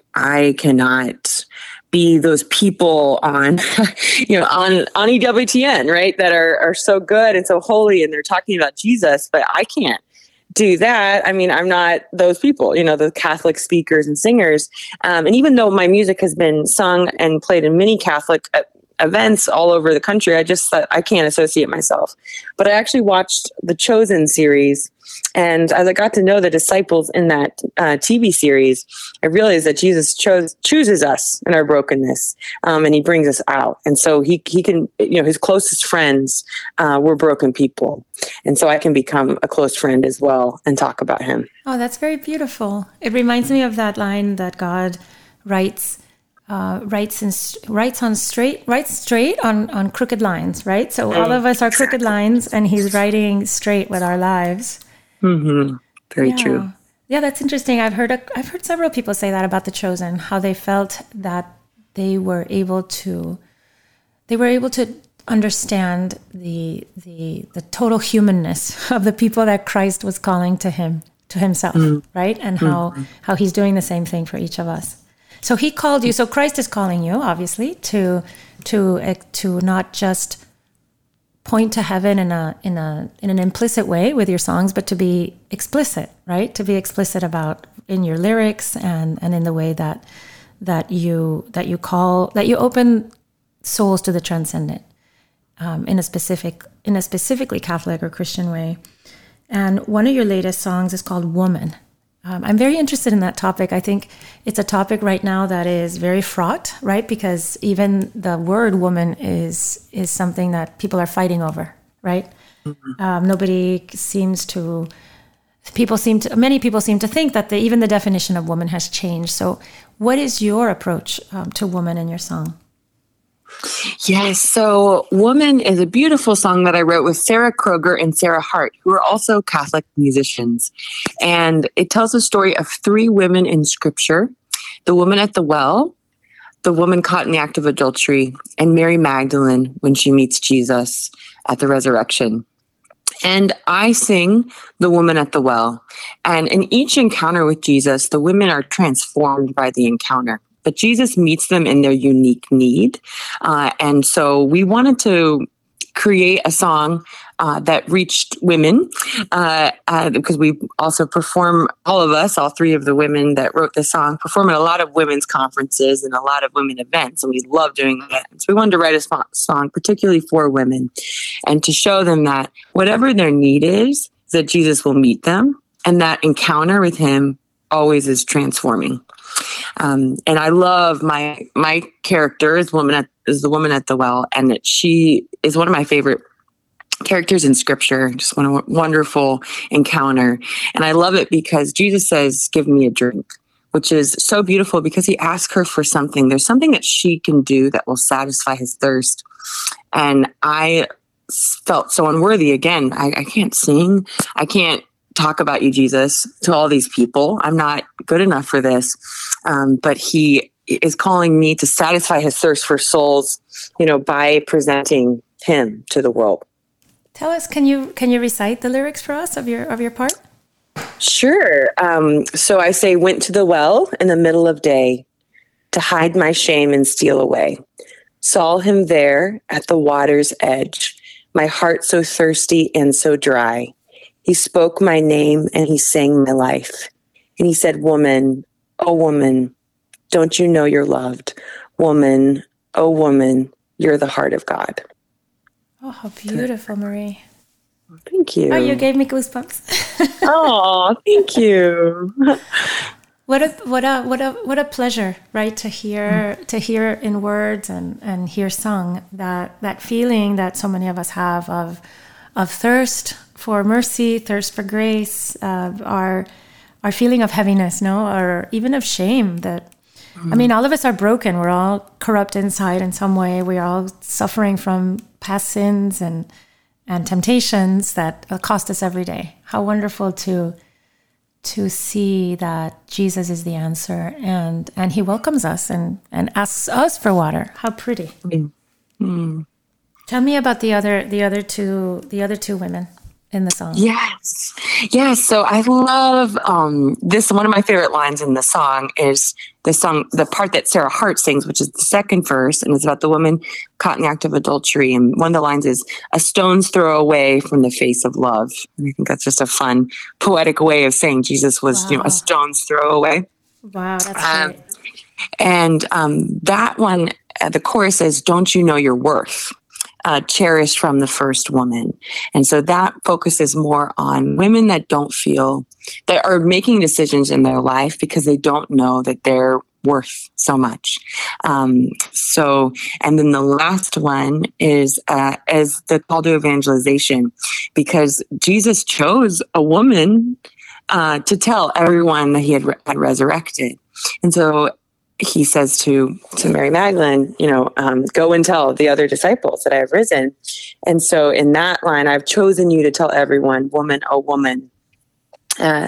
I cannot be those people on, you know, on, on E W T N, right? That are, are so good and so holy, and they're talking about Jesus, but I can't do that. I mean, I'm not those people, you know, the Catholic speakers and singers. Um, and even though my music has been sung and played in many Catholic uh, events all over the country, I just thought I can't associate myself. But I actually watched the Chosen series. And as I got to know the disciples in that uh, T V series, I realized that Jesus chose, chooses us in our brokenness, um, and he brings us out. And so he he can, you know, his closest friends uh, were broken people. And so I can become a close friend as well and talk about him. Oh, that's very beautiful. It reminds me of that line that God writes Uh, writes in, writes on straight, writes straight on, on crooked lines, right? So all of us are crooked lines, and he's writing straight with our lives. Mm-hmm. Very yeah. true. Yeah, that's interesting. I've heard a, I've heard several people say that about The Chosen, how they felt that they were able to they were able to understand the the the total humanness of the people that Christ was calling to him to himself, mm-hmm. right? And how mm-hmm. how he's doing the same thing for each of us. So he called you. So Christ is calling you, obviously, to to to not just point to heaven in a in a in an implicit way with your songs, but to be explicit, right? To be explicit about in your lyrics and, and in the way that that you that you call that you open souls to the transcendent um, in a specific in a specifically Catholic or Christian way. And one of your latest songs is called "Woman." Um, I'm very interested in that topic. I think it's a topic right now that is very fraught, right? Because even the word woman is is something that people are fighting over, right? Mm-hmm. Um, nobody seems to, people seem to, many people seem to think that the, even the definition of woman has changed. So what is your approach um, to woman in your song? Yes. So Woman is a beautiful song that I wrote with Sarah Kroger and Sarah Hart, who are also Catholic musicians. And it tells a story of three women in scripture: the woman at the well, the woman caught in the act of adultery, and Mary Magdalene when she meets Jesus at the resurrection. And I sing the woman at the well. And in each encounter with Jesus, the women are transformed by the encounter. But Jesus meets them in their unique need. Uh, and so we wanted to create a song uh, that reached women, uh, uh, because we also perform, all of us, all three of the women that wrote the song, perform at a lot of women's conferences and a lot of women events, and we love doing that. So we wanted to write a sp- song particularly for women and to show them that whatever their need is, that Jesus will meet them, and that encounter with him always is transforming. Um, and I love my my character is woman at, is the woman at the well, and that she is one of my favorite characters in Scripture. Just one a wonderful encounter, and I love it because Jesus says, "Give me a drink," which is so beautiful because he asks her for something. There's something that she can do that will satisfy his thirst, and I felt so unworthy. Again, I, I can't sing, I can't talk about you, Jesus, to all these people. I'm not good enough for this. Um, but he is calling me to satisfy his thirst for souls, you know, by presenting him to the world. Tell us, can you can you recite the lyrics for us of your of your part? Sure. Um, so I say, went to the well in the middle of day to hide my shame and steal away. Saw him there at the water's edge, my heart so thirsty and so dry. He spoke my name and he sang my life. And he said, woman, oh woman, don't you know you're loved? Woman, oh woman, you're the heart of God. Oh, how beautiful, Marie. Thank you. Oh, you gave me goosebumps. Oh, thank you. What a what a what a what a pleasure, right? To hear to hear in words and, and hear sung that that feeling that so many of us have of of thirst for mercy, thirst for grace, uh, our our feeling of heaviness, no, or even of shame. That mm. I mean, all of us are broken. We're all corrupt inside in some way. We're all suffering from past sins and and temptations that cost us every day. How wonderful to to see that Jesus is the answer, and and he welcomes us and and asks us for water. How pretty. Mm. Mm. Tell me about the other the other two the other two women in the song. Yes. Yes. So I love um, this. One of my favorite lines in the song is the song, the part that Sarah Hart sings, which is the second verse, and it's about the woman caught in the act of adultery. And one of the lines is, a stone's throw away from the face of love. And I think that's just a fun, poetic way of saying Jesus was, wow. you know, a stone's throw away. Wow, that's um, great. And um, that one, uh, the chorus says, don't you know your worth? Uh, cherished from the first woman. And so that focuses more on women that don't feel, that are making decisions in their life because they don't know that they're worth so much. Um, so, and then the last one is uh, as the call to evangelization, because Jesus chose a woman uh, to tell everyone that he had, re- had resurrected. And so he says to, to Mary Magdalene, you know, um, go and tell the other disciples that I have risen. And so in that line, I've chosen you to tell everyone, woman, oh woman. Uh,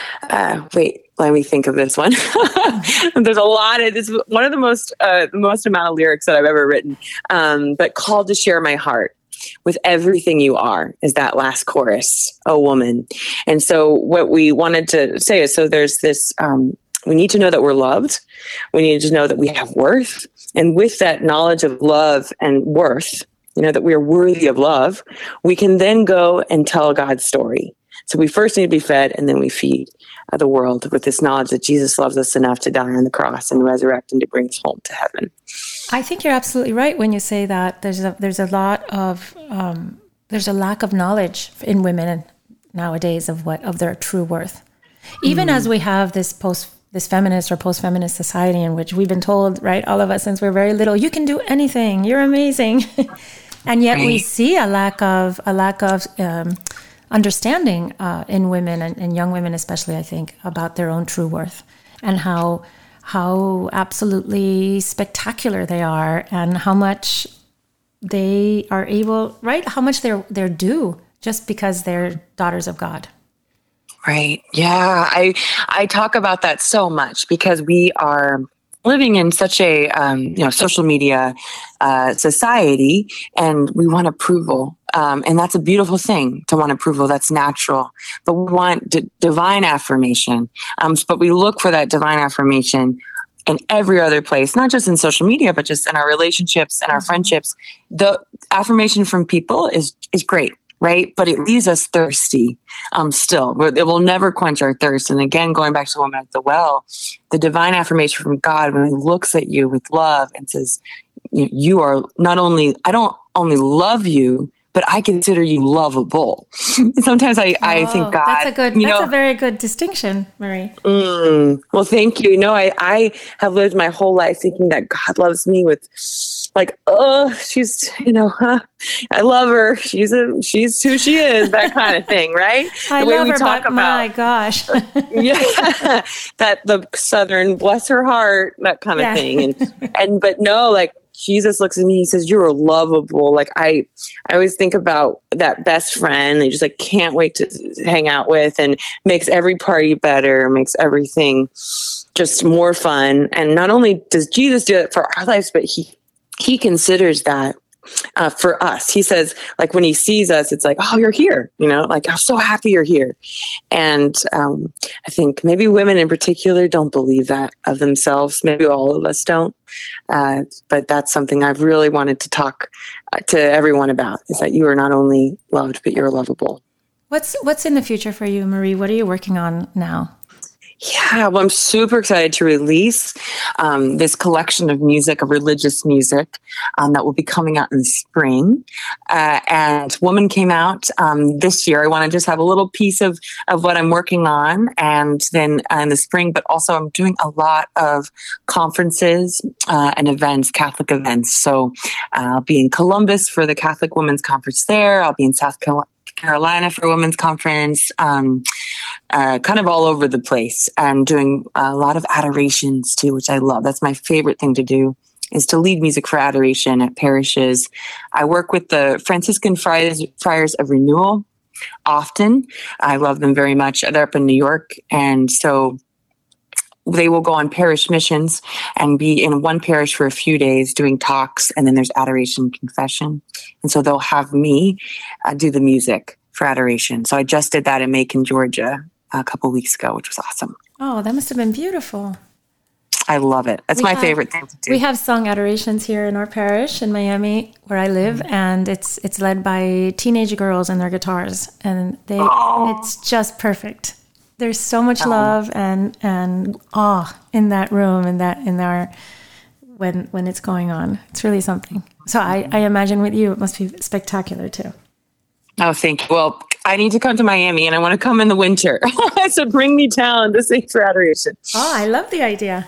uh, wait, let me think of this one. There's a lot of, this is one of the most, uh, the most amount of lyrics that I've ever written. Um, but called to share my heart with everything you are is that last chorus, oh woman. And so what we wanted to say is, so there's this, um, we need to know that we're loved. We need to know that we have worth. And with that knowledge of love and worth, you know, that we are worthy of love, we can then go and tell God's story. So we first need to be fed, and then we feed uh, the world with this knowledge that Jesus loves us enough to die on the cross and resurrect and to bring us home to heaven. I think you're absolutely right when you say that. There's a there's a lot of um, there's a lack of knowledge in women nowadays of what of their true worth. Even mm. as we have this post. this feminist or post-feminist society in which we've been told, right, all of us since we're very little, you can do anything, you're amazing. And yet right. we see a lack of a lack of um, understanding uh, in women and, and young women especially, I think, about their own true worth and how how absolutely spectacular they are and how much they are able, right, how much they're they're due just because they're daughters of God. Right. Yeah. I, I talk about that so much because we are living in such a, um, you know, social media, uh, society, and we want approval. Um, and that's a beautiful thing to want approval. That's natural, but we want d- divine affirmation. Um, but we look for that divine affirmation in every other place, not just in social media, but just in our relationships and our friendships. The affirmation from people is, is great. right? But it leaves us thirsty um, still. It will never quench our thirst. And again, going back to the woman at the well, the divine affirmation from God, when he looks at you with love and says, you are not only, I don't only love you, but I consider you lovable. Sometimes I, oh, I think God, that's a good, you that's know, a very good distinction, Marie. Mm, well, thank you. You know, I, I have lived my whole life thinking that God loves me with like, oh, she's, you know, huh, I love her. She's a, she's who she is, that kind of thing. Right. I the way love we her, talk but about, my gosh. yeah, that the Southern, bless her heart, that kind of yeah. thing. And, and, but no, like, Jesus looks at me, he says, you're lovable. Like I, I always think about that best friend they just like can't wait to hang out with and makes every party better, makes everything just more fun. And not only does Jesus do it for our lives, but he, he considers that uh, for us. He says, like, when he sees us, it's like, oh, you're here, you know, like, I'm so happy you're here. And um, I think maybe women in particular don't believe that of themselves. Maybe all of us don't. Uh, but that's something I've really wanted to talk uh, to everyone about, is that you are not only loved, but you're lovable. What's what's in the future for you, Marie? What are you working on now? Yeah, well, I'm super excited to release um, this collection of music, of religious music, um, that will be coming out in the spring. Uh, and Woman came out um, this year. I want to just have a little piece of, of what I'm working on, and then uh, in the spring, but also I'm doing a lot of conferences uh, and events, Catholic events. So uh, I'll be in Columbus for the Catholic Women's Conference there. I'll be in South Carolina. Carolina for a women's conference, um, uh, kind of all over the place, and doing a lot of adorations too, which I love. That's my favorite thing to do, is to lead music for adoration at parishes. I work with the Franciscan Friars, Friars of Renewal often. I love them very much. They're up in New York. And so they will go on parish missions and be in one parish for a few days doing talks, and then there's adoration and confession. And so they'll have me uh, do the music for adoration. So I just did that in Macon, Georgia a couple weeks ago, which was awesome. Oh, that must have been beautiful. I love it. That's we my have, favorite thing to do. We have sung adorations here in our parish in Miami, where I live, mm-hmm. and it's it's led by teenage girls and their guitars, and they oh. it's just perfect. There's so much love and, and awe in that room and that in our when when it's going on. It's really something. So I, I imagine with you it must be spectacular too. Oh, thank you. Well, I need to come to Miami, and I want to come in the winter. So bring me down to sing for adoration. Oh, I love the idea.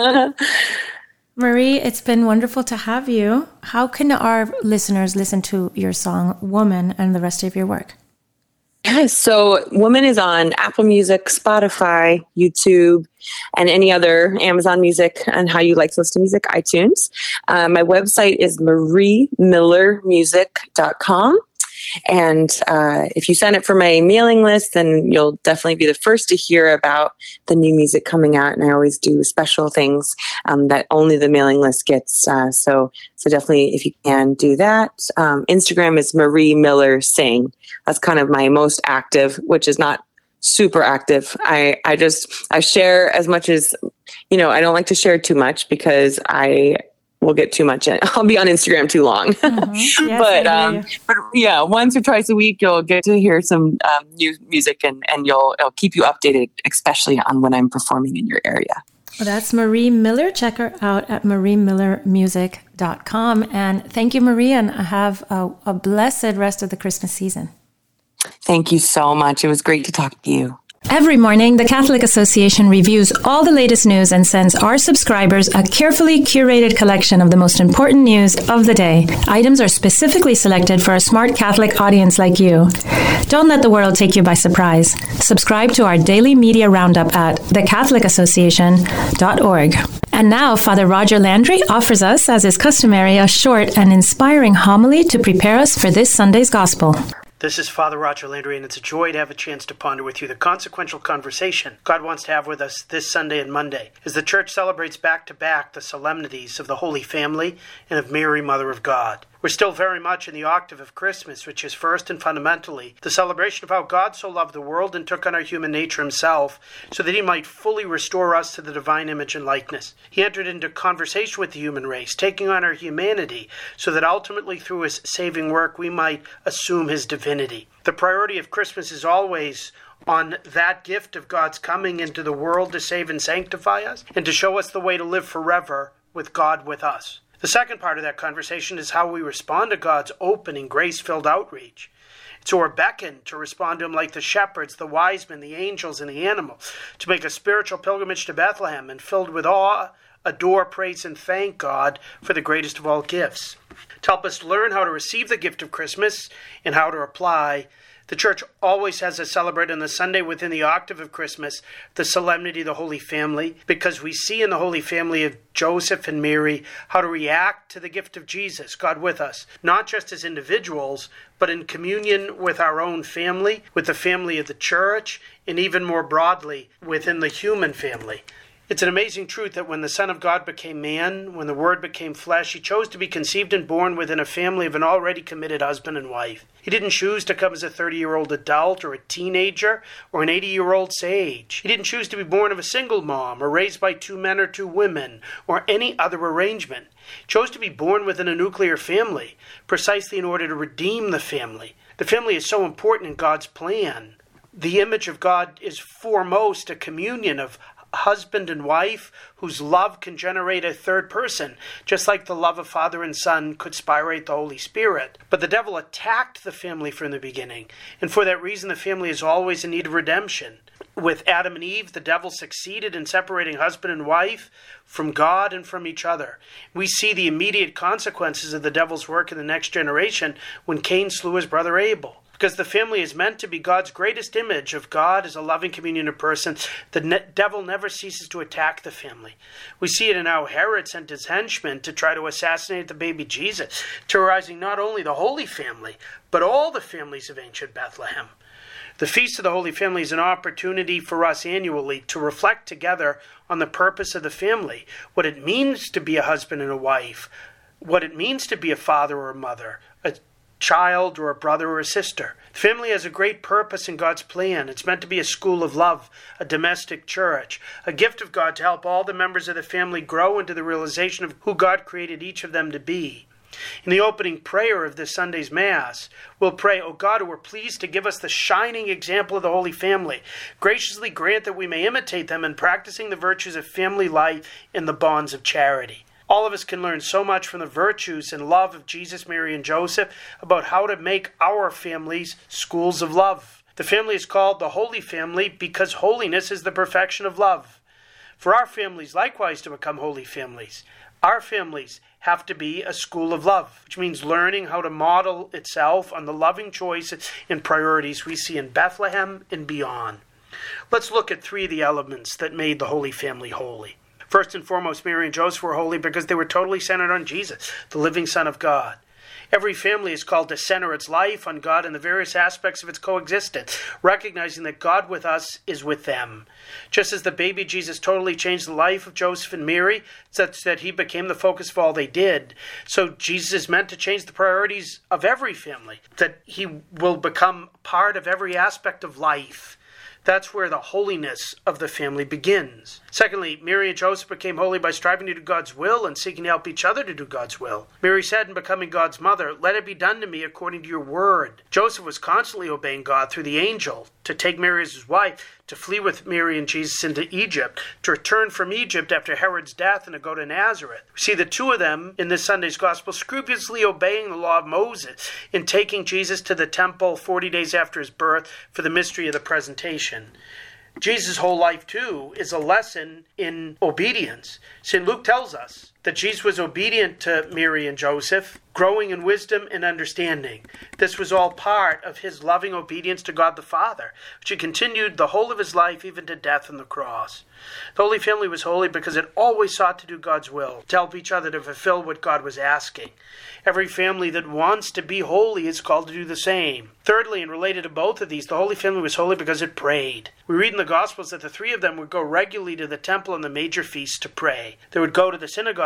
Marie, it's been wonderful to have you. How can our listeners listen to your song Woman and the rest of your work? Yes, so Woman is on Apple Music, Spotify, YouTube, and any other Amazon Music, and how you like to listen to music, iTunes. Uh, my website is marie miller music dot com. And uh, if you sign up for my mailing list, then you'll definitely be the first to hear about the new music coming out. And I always do special things um, that only the mailing list gets. Uh, so, so definitely, if you can do that. Um, Instagram is Marie Miller Sing. That's kind of my most active, which is not super active. I, I just, I share as much as, you know, I don't like to share too much because I will get too much in. I'll be on Instagram too long. Mm-hmm. Yes, but, um, but yeah, once or twice a week, you'll get to hear some um, new music, and, and you'll, it'll keep you updated, especially on when I'm performing in your area. Well, that's Marie Miller. Check her out at marie miller music dot com. And thank you, Marie, and have a, a blessed rest of the Christmas season. Thank you so much. It was great to talk to you. Every morning, the Catholic Association reviews all the latest news and sends our subscribers a carefully curated collection of the most important news of the day. Items are specifically selected for a smart Catholic audience like you. Don't let the world take you by surprise. Subscribe to our daily media roundup at the catholic association dot org. And now, Father Roger Landry offers us, as is customary, a short and inspiring homily to prepare us for this Sunday's Gospel. This is Father Roger Landry, and it's a joy to have a chance to ponder with you the consequential conversation God wants to have with us this Sunday and Monday, as the Church celebrates back-to-back the solemnities of the Holy Family and of Mary, Mother of God. We're still very much in the octave of Christmas, which is first and fundamentally the celebration of how God so loved the world and took on our human nature himself so that he might fully restore us to the divine image and likeness. He entered into conversation with the human race, taking on our humanity so that ultimately through his saving work we might assume his divinity. The priority of Christmas is always on that gift of God's coming into the world to save and sanctify us and to show us the way to live forever with God with us. The second part of that conversation is how we respond to God's open and grace-filled outreach. It's our beckon to respond to him like the shepherds, the wise men, the angels, and the animals, to make a spiritual pilgrimage to Bethlehem and filled with awe, adore, praise, and thank God for the greatest of all gifts. To help us learn how to receive the gift of Christmas and how to apply, the Church always has us celebrate on the Sunday within the octave of Christmas the solemnity of the Holy Family, because we see in the Holy Family of Joseph and Mary how to react to the gift of Jesus, God with us, not just as individuals, but in communion with our own family, with the family of the Church, and even more broadly within the human family. It's an amazing truth that when the Son of God became man, when the Word became flesh, he chose to be conceived and born within a family of an already committed husband and wife. He didn't choose to come as a thirty-year-old adult or a teenager or an eighty-year-old sage. He didn't choose to be born of a single mom or raised by two men or two women or any other arrangement. He chose to be born within a nuclear family, precisely in order to redeem the family. The family is so important in God's plan. The image of God is foremost a communion of husband and wife whose love can generate a third person, just like the love of Father and Son could spirate the Holy Spirit. But the devil attacked the family from the beginning, and for that reason the family is always in need of redemption. With Adam and Eve, the devil succeeded in separating husband and wife from God and from each other. We see the immediate consequences of the devil's work in the next generation when Cain slew his brother Abel. Because the family is meant to be God's greatest image of God as a loving communion of persons, the ne- devil never ceases to attack the family. We see it in how Herod sent his henchmen to try to assassinate the baby Jesus, terrorizing not only the Holy Family, but all the families of ancient Bethlehem. The Feast of the Holy Family is an opportunity for us annually to reflect together on the purpose of the family, what it means to be a husband and a wife, what it means to be a father or a mother, a child or a brother or a sister. The family has a great purpose in God's plan. It's meant to be a school of love, a domestic church, a gift of God to help all the members of the family grow into the realization of who God created each of them to be. In the opening prayer of this Sunday's Mass, we'll pray, O God, who are pleased to give us the shining example of the Holy Family, graciously grant that we may imitate them in practicing the virtues of family life in the bonds of charity. All of us can learn so much from the virtues and love of Jesus, Mary, and Joseph about how to make our families schools of love. The family is called the Holy Family because holiness is the perfection of love. For our families likewise to become holy families, our families have to be a school of love, which means learning how to model itself on the loving choices and priorities we see in Bethlehem and beyond. Let's look at three of the elements that made the Holy Family holy. First and foremost, Mary and Joseph were holy because they were totally centered on Jesus, the living Son of God. Every family is called to center its life on God and the various aspects of its coexistence, recognizing that God with us is with them. Just as the baby Jesus totally changed the life of Joseph and Mary, such that he became the focus of all they did, so Jesus is meant to change the priorities of every family, that he will become part of every aspect of life. That's where the holiness of the family begins. Secondly, Mary and Joseph became holy by striving to do God's will and seeking to help each other to do God's will. Mary said in becoming God's mother, "Let it be done to me according to your word." Joseph was constantly obeying God through the angel to take Mary as his wife, to flee with Mary and Jesus into Egypt, to return from Egypt after Herod's death and to go to Nazareth. We see the two of them in this Sunday's Gospel scrupulously obeying the law of Moses in taking Jesus to the temple forty days after his birth for the mystery of the presentation. Jesus' whole life, too, is a lesson in obedience. Saint Luke tells us that Jesus was obedient to Mary and Joseph, growing in wisdom and understanding. This was all part of his loving obedience to God the Father, which he continued the whole of his life, even to death on the cross. The Holy Family was holy because it always sought to do God's will, to help each other to fulfill what God was asking. Every family that wants to be holy is called to do the same. Thirdly, and related to both of these, the Holy Family was holy because it prayed. We read in the Gospels that the three of them would go regularly to the temple on the major feasts to pray. They would go to the synagogue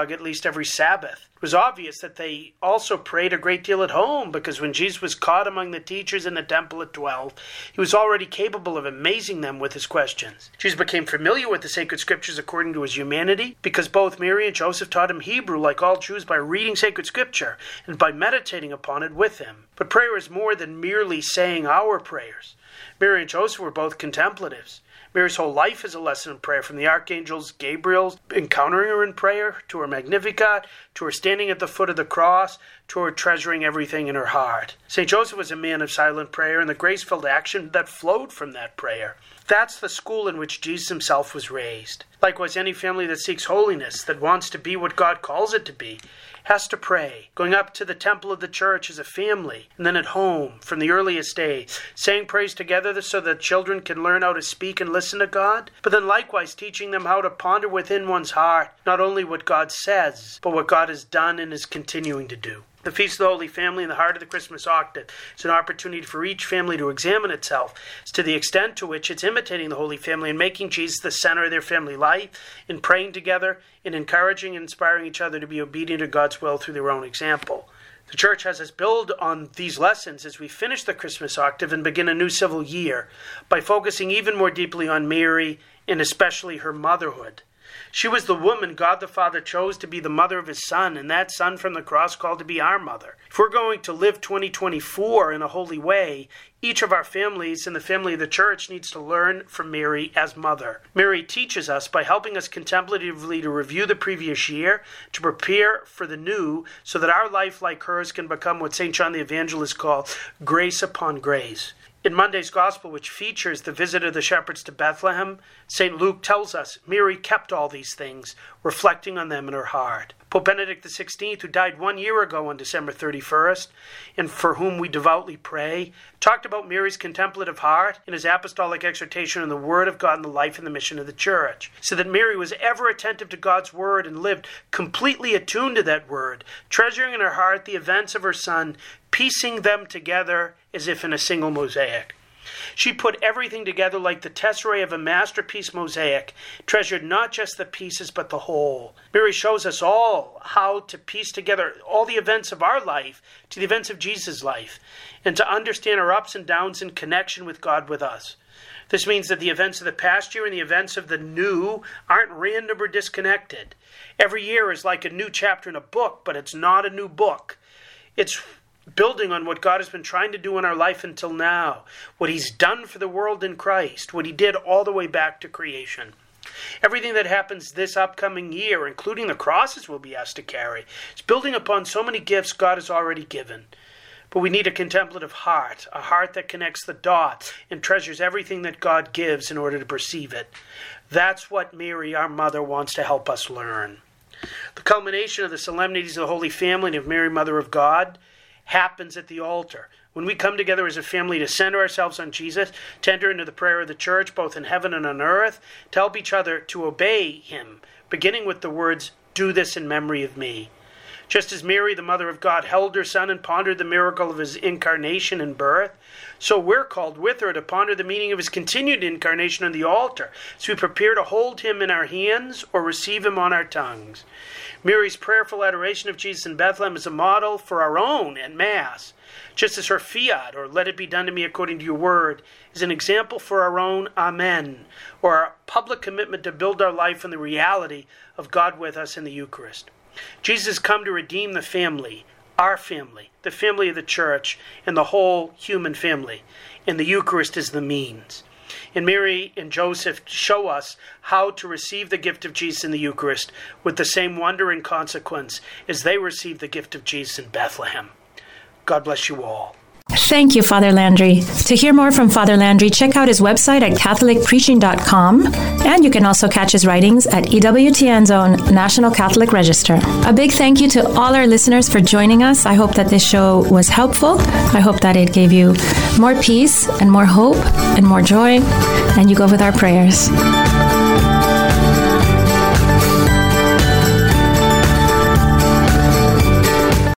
synagogue at least every Sabbath. It was obvious that they also prayed a great deal at home, because when Jesus was caught among the teachers in the temple at twelve, he was already capable of amazing them with his questions. Jesus became familiar with the sacred scriptures according to his humanity, because both Mary and Joseph taught him Hebrew like all Jews by reading sacred scripture and by meditating upon it with him. But prayer is more than merely saying our prayers. Mary and Joseph were both contemplatives. Mary's whole life is a lesson in prayer, from the archangels Gabriel's encountering her in prayer, to her Magnificat, to her standing at the foot of the cross, to her treasuring everything in her heart. Saint Joseph was a man of silent prayer and the grace-filled action that flowed from that prayer. That's the school in which Jesus himself was raised. Likewise, any family that seeks holiness, that wants to be what God calls it to be, has to pray, going up to the temple of the church as a family, and then at home from the earliest days, saying prayers together so that children can learn how to speak and listen to God, but then likewise teaching them how to ponder within one's heart not only what God says, but what God has done and is continuing to do. The Feast of the Holy Family and the heart of the Christmas Octave is an opportunity for each family to examine itself as to the extent to which it's imitating the Holy Family and making Jesus the center of their family life, in praying together, in encouraging and inspiring each other to be obedient to God's will through their own example. The Church has us build on these lessons as we finish the Christmas Octave and begin a new civil year by focusing even more deeply on Mary and especially her motherhood. She was the woman God the Father chose to be the mother of his Son, and that Son from the cross called to be our mother. If we're going to live twenty twenty-four in a holy way, each of our families and the family of the Church needs to learn from Mary as mother. Mary teaches us by helping us contemplatively to review the previous year, to prepare for the new, so that our life, like hers, can become what Saint John the Evangelist called grace upon grace. In Monday's Gospel, which features the visit of the shepherds to Bethlehem, Saint Luke tells us Mary kept all these things, reflecting on them in her heart. Pope Benedict the sixteenth, who died one year ago on December thirty-first, and for whom we devoutly pray, talked about Mary's contemplative heart in his apostolic exhortation on the Word of God and the life and the mission of the Church, so that Mary was ever attentive to God's Word and lived completely attuned to that Word, treasuring in her heart the events of her Son, piecing them together as if in a single mosaic. She put everything together like the tesserae of a masterpiece mosaic, treasured not just the pieces but the whole. Mary shows us all how to piece together all the events of our life to the events of Jesus' life, and to understand our ups and downs in connection with God with us. This means that the events of the past year and the events of the new aren't random or disconnected. Every year is like a new chapter in a book, but it's not a new book. It's building on what God has been trying to do in our life until now, what he's done for the world in Christ, what he did all the way back to creation. Everything that happens this upcoming year, including the crosses we'll be asked to carry, is building upon so many gifts God has already given. But we need a contemplative heart, a heart that connects the dots and treasures everything that God gives in order to perceive it. That's what Mary, our mother, wants to help us learn. The culmination of the solemnities of the Holy Family and of Mary, Mother of God, happens at the altar. When we come together as a family to center ourselves on Jesus, to enter into the prayer of the Church, both in heaven and on earth, to help each other to obey him, beginning with the words, "Do this in memory of me." Just as Mary, the Mother of God, held her Son and pondered the miracle of his incarnation and birth, so we're called with her to ponder the meaning of his continued incarnation on the altar, as we prepare to hold him in our hands or receive him on our tongues. Mary's prayerful adoration of Jesus in Bethlehem is a model for our own at Mass, just as her fiat, or "let it be done to me according to your word," is an example for our own Amen, or our public commitment to build our life on the reality of God with us in the Eucharist. Jesus has come to redeem the family, our family, the family of the Church, and the whole human family, and the Eucharist is the means. And Mary and Joseph show us how to receive the gift of Jesus in the Eucharist with the same wonder and consequence as they received the gift of Jesus in Bethlehem. God bless you all. Thank you, Father Landry. To hear more from Father Landry, check out his website at catholic preaching dot com, and you can also catch his writings at E W T N's own National Catholic Register. A big thank you to all our listeners for joining us. I hope that this show was helpful. I hope that it gave you more peace and more hope and more joy, and you go with our prayers.